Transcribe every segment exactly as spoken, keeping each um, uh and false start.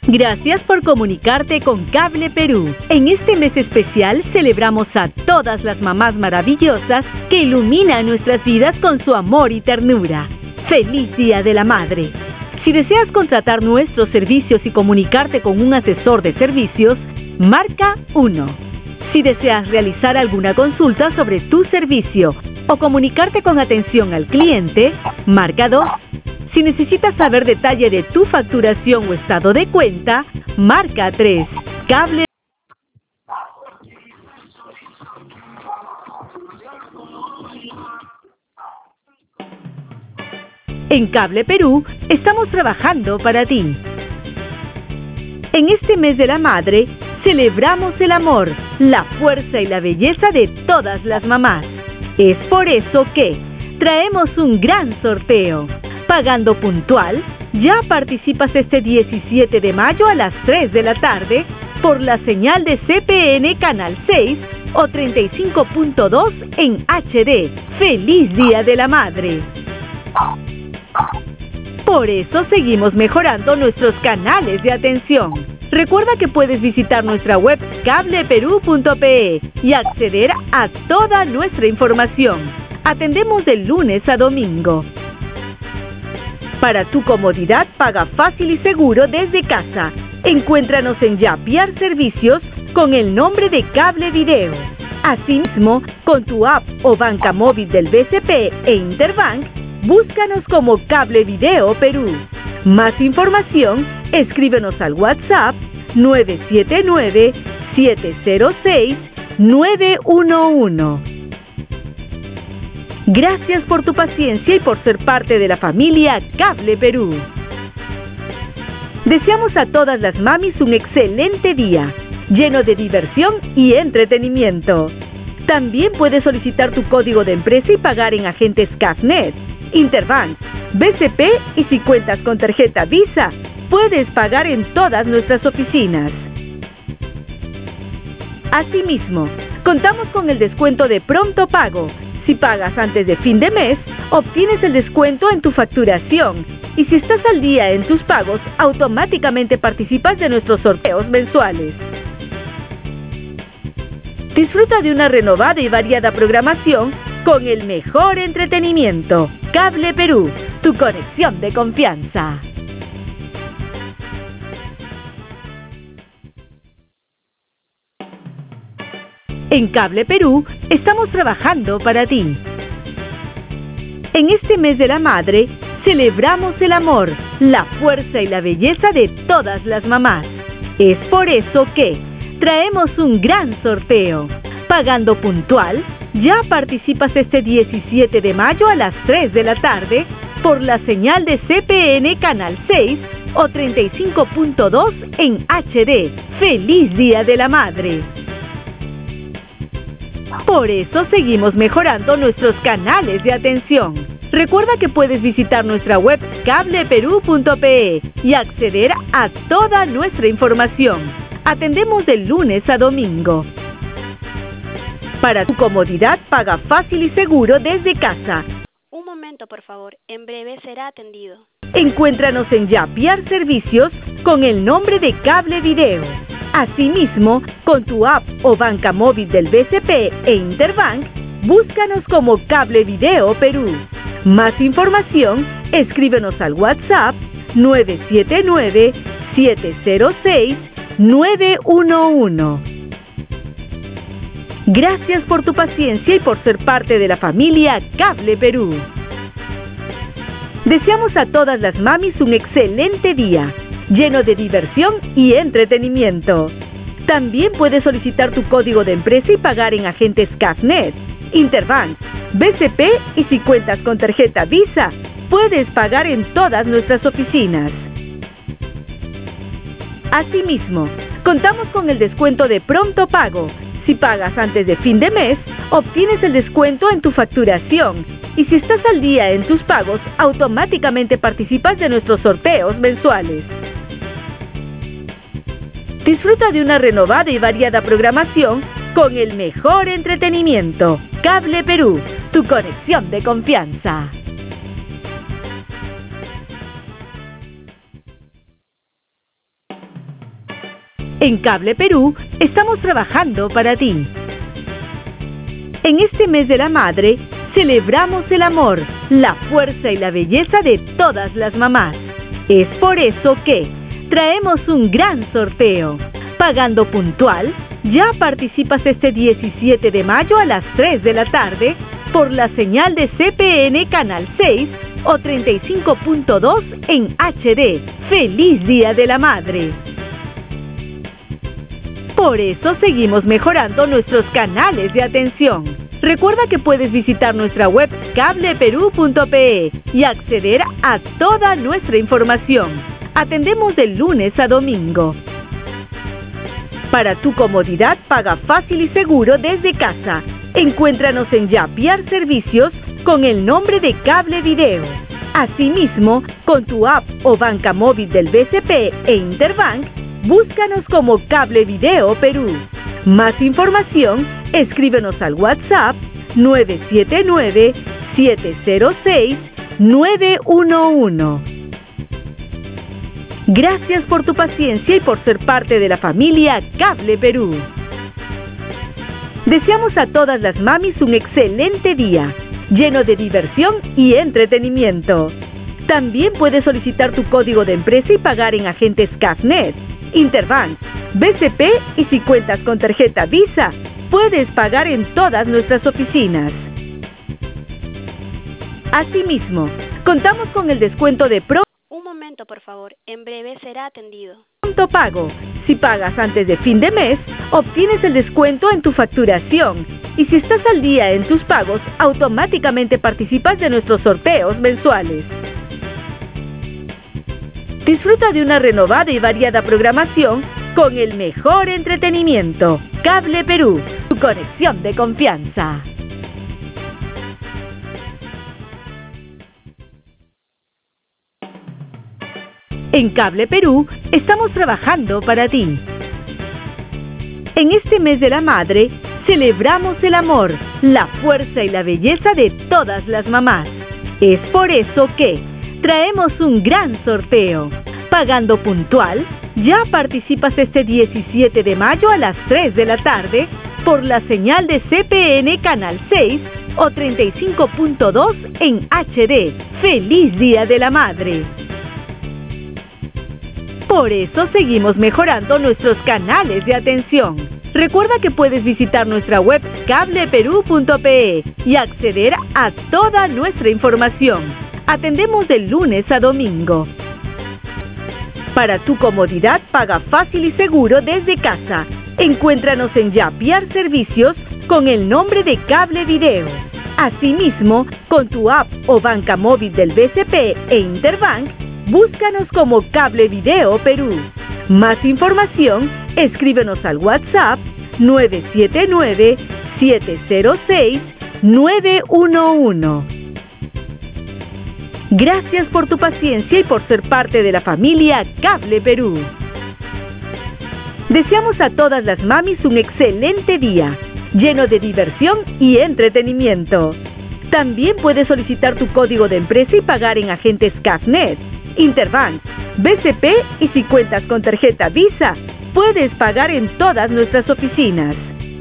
Gracias por comunicarte con Cable Perú. En este mes especial celebramos a todas las mamás maravillosas que iluminan nuestras vidas con su amor y ternura. ¡Feliz Día de la Madre! Si deseas contratar nuestros servicios y comunicarte con un asesor de servicios, marca uno. Si deseas realizar alguna consulta sobre tu servicio o comunicarte con atención al cliente, marca dos. Si necesitas saber detalle de tu facturación o estado de cuenta, marca tres. Cable. En Cable Perú estamos trabajando para ti. En este mes de la madre, celebramos el amor, la fuerza y la belleza de todas las mamás. Es por eso que traemos un gran sorteo. Pagando puntual, ya participas este diecisiete de mayo a las tres de la tarde por la señal de C P N Canal seis o treinta y cinco punto dos en H D. ¡Feliz Día de la Madre! Por eso seguimos mejorando nuestros canales de atención. Recuerda que puedes visitar nuestra web cable perú punto pe y acceder a toda nuestra información. Atendemos de lunes a domingo. Para tu comodidad, paga fácil y seguro desde casa. Encuéntranos en Yapiar Servicios con el nombre de Cable Video. Asimismo, con tu app o banca móvil del B C P e Interbank, búscanos como Cable Video Perú. Más información, escríbenos al WhatsApp nueve siete nueve, siete cero seis, nueve uno uno. Gracias por tu paciencia y por ser parte de la familia Cable Perú. Deseamos a todas las mamis un excelente día, lleno de diversión y entretenimiento. También puedes solicitar tu código de empresa y pagar en agentes Cafnet, Interbank, B C P y si cuentas con tarjeta Visa, puedes pagar en todas nuestras oficinas. Asimismo, contamos con el descuento de Pronto Pago. Si pagas antes de fin de mes, obtienes el descuento en tu facturación. Y si estás al día en tus pagos, automáticamente participas de nuestros sorteos mensuales. Disfruta de una renovada y variada programación con el mejor entretenimiento. Cable Perú, tu conexión de confianza. En Cable Perú estamos trabajando para ti. En este mes de la madre, celebramos el amor, la fuerza y la belleza de todas las mamás. Es por eso que traemos un gran sorteo. Pagando puntual, ya participas este diecisiete de mayo a las tres de la tarde por la señal de C P N Canal seis o treinta y cinco punto dos en H D. ¡Feliz Día de la Madre! Por eso seguimos mejorando nuestros canales de atención. Recuerda que puedes visitar nuestra web cable perú punto pe y acceder a toda nuestra información. Atendemos de lunes a domingo. Para tu comodidad, paga fácil y seguro desde casa. Un momento, por favor. En breve será atendido. Encuéntranos en Yapiar Servicios con el nombre de Cable Video. Asimismo, con tu app o banca móvil del B C P e Interbank, búscanos como Cable Video Perú. Más información, escríbenos al WhatsApp nueve siete nueve, siete cero seis, nueve uno uno. Gracias por tu paciencia y por ser parte de la familia Cable Perú. Deseamos a todas las mamis un excelente día, lleno de diversión y entretenimiento. También puedes solicitar tu código de empresa y pagar en agentes Cafnet, Interbank, B C P y si cuentas con tarjeta Visa, puedes pagar en todas nuestras oficinas. Asimismo, contamos con el descuento de Pronto Pago. Si pagas antes de fin de mes, obtienes el descuento en tu facturación. Y si estás al día en tus pagos, automáticamente participas de nuestros sorteos mensuales. Disfruta de una renovada y variada programación con el mejor entretenimiento. Cable Perú, tu conexión de confianza. En Cable Perú estamos trabajando para ti. En este mes de la madre, celebramos el amor, la fuerza y la belleza de todas las mamás. Es por eso que traemos un gran sorteo. Pagando puntual, ya participas este diecisiete de mayo a las tres de la tarde por la señal de C P N Canal seis o treinta y cinco punto dos en H D. ¡Feliz Día de la Madre! Por eso seguimos mejorando nuestros canales de atención. Recuerda que puedes visitar nuestra web cable perú punto pe y acceder a toda nuestra información. Atendemos de lunes a domingo. Para tu comodidad, paga fácil y seguro desde casa. Encuéntranos en Yapiar Servicios con el nombre de Cable Video. Asimismo, con tu app o banca móvil del B C P e Interbank, búscanos como Cable Video Perú. Más información, escríbenos al WhatsApp nueve siete nueve, siete cero seis, nueve uno uno. Gracias por tu paciencia y por ser parte de la familia Cable Perú. Deseamos a todas las mamis un excelente día, lleno de diversión y entretenimiento. También puedes solicitar tu código de empresa y pagar en agentes Cafnet, Interbank, B C P y si cuentas con tarjeta Visa, puedes pagar en todas nuestras oficinas. Asimismo, contamos con el descuento de Pro. Un momento, por favor. En breve será atendido. Pronto Pago. Si pagas antes de fin de mes, obtienes el descuento en tu facturación. Y si estás al día en tus pagos, automáticamente participas de nuestros sorteos mensuales. Disfruta de una renovada y variada programación con el mejor entretenimiento. Cable Perú, tu conexión de confianza. En Cable Perú estamos trabajando para ti. En este mes de la madre, celebramos el amor, la fuerza y la belleza de todas las mamás. Es por eso que traemos un gran sorteo. Pagando puntual, ya participas este diecisiete de mayo a las tres de la tarde por la señal de C P N Canal seis o treinta y cinco punto dos en H D. ¡Feliz Día de la Madre! Por eso seguimos mejorando nuestros canales de atención. Recuerda que puedes visitar nuestra web cable perú punto pe y acceder a toda nuestra información. Atendemos de lunes a domingo. Para tu comodidad, paga fácil y seguro desde casa. Encuéntranos en Yapiar Servicios con el nombre de Cable Video. Asimismo, con tu app o banca móvil del B C P e Interbank, búscanos como Cable Video Perú. Más información, escríbenos al WhatsApp nueve siete nueve, siete cero seis, nueve uno uno. Gracias por tu paciencia y por ser parte de la familia Cable Perú. Deseamos a todas las mamis un excelente día, lleno de diversión y entretenimiento. También puedes solicitar tu código de empresa y pagar en agentes Cafnet, Interbank, B C P y si cuentas con tarjeta Visa, puedes pagar en todas nuestras oficinas.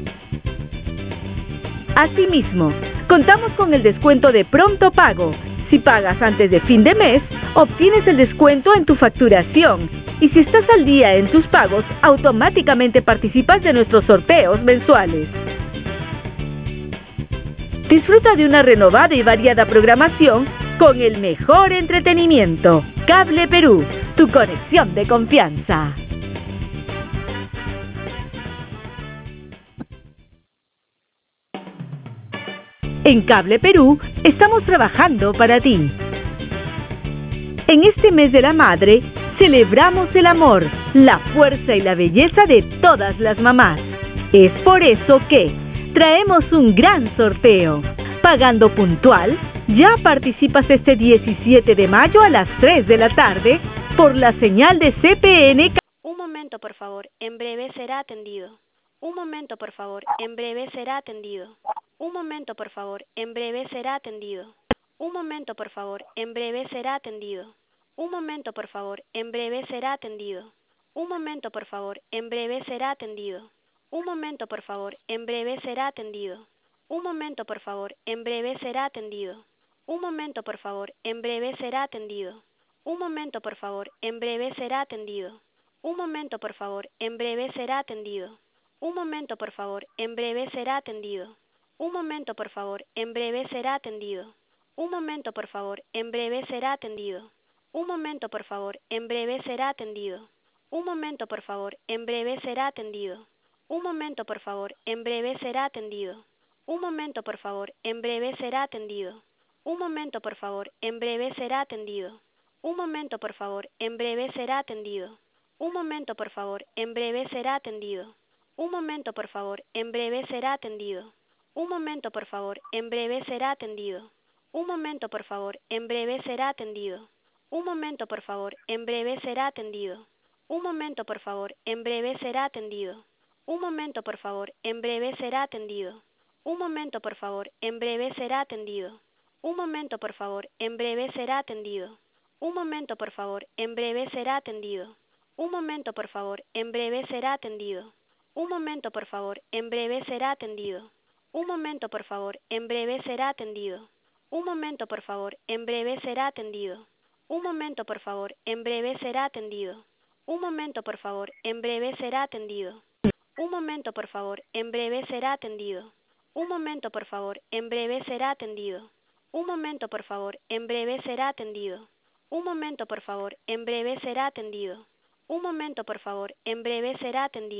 Asimismo, contamos con el descuento de Pronto Pago. Si pagas antes de fin de mes, obtienes el descuento en tu facturación. Y si estás al día en tus pagos, automáticamente participas de nuestros sorteos mensuales. Disfruta de una renovada y variada programación con el mejor entretenimiento. Cable Perú, tu conexión de confianza. En Cable Perú estamos trabajando para ti. En este mes de la madre, celebramos el amor, la fuerza y la belleza de todas las mamás. Es por eso que traemos un gran sorteo. Pagando puntual, ya participas este diecisiete de mayo a las tres de la tarde por la señal de C P N. Un momento, por favor. En breve será atendido. Un momento, por favor. En breve será atendido. Un momento, por favor. En breve será atendido. Un momento, por favor. En breve será atendido. Un momento, por favor. En breve será atendido. Un momento, por favor, en breve será atendido. Un momento, por favor, en breve será atendido. Un momento, por favor, en breve será atendido. Un momento, por favor, en breve será atendido. Un momento, por favor, en breve será atendido. Un momento, por favor, en breve será atendido. Un momento, por favor, en breve será atendido. Un momento, por favor, en breve será atendido. Un momento, por favor, en breve será atendido. Un momento, por favor, en breve será atendido. Un momento, por favor, en breve será atendido. Un momento, por favor, en breve será atendido. Un momento, por favor, en breve será atendido. Un momento, por favor, en breve será atendido. Un momento, por favor, en breve será atendido. Un momento, por favor, en breve será atendido. Un momento, por favor, en breve será atendido. Un momento, por favor, en breve será atendido. Un momento, por favor, en breve será atendido. Un momento, por favor, en breve será atendido. Un momento, por favor, en breve será atendido. Un momento, por favor, en breve será atendido. Un momento, por favor, en breve será atendido. Un momento, por favor, en breve será atendido. Un momento, por favor, en breve será atendido. Un momento, por favor, en breve será atendido. Un momento, por favor, en breve será atendido. Un momento, por favor, en breve será atendido. Un momento, por favor, en breve será atendido. Un momento, por favor, en breve será atendido. Un momento, por favor, en breve será atendido. Un momento, por favor, en breve será atendido. Un momento, por favor, en breve será atendido. Un momento, por favor, en breve será atendido. Un momento, por favor, en breve será atendido. Un momento, por favor, en breve será atendido.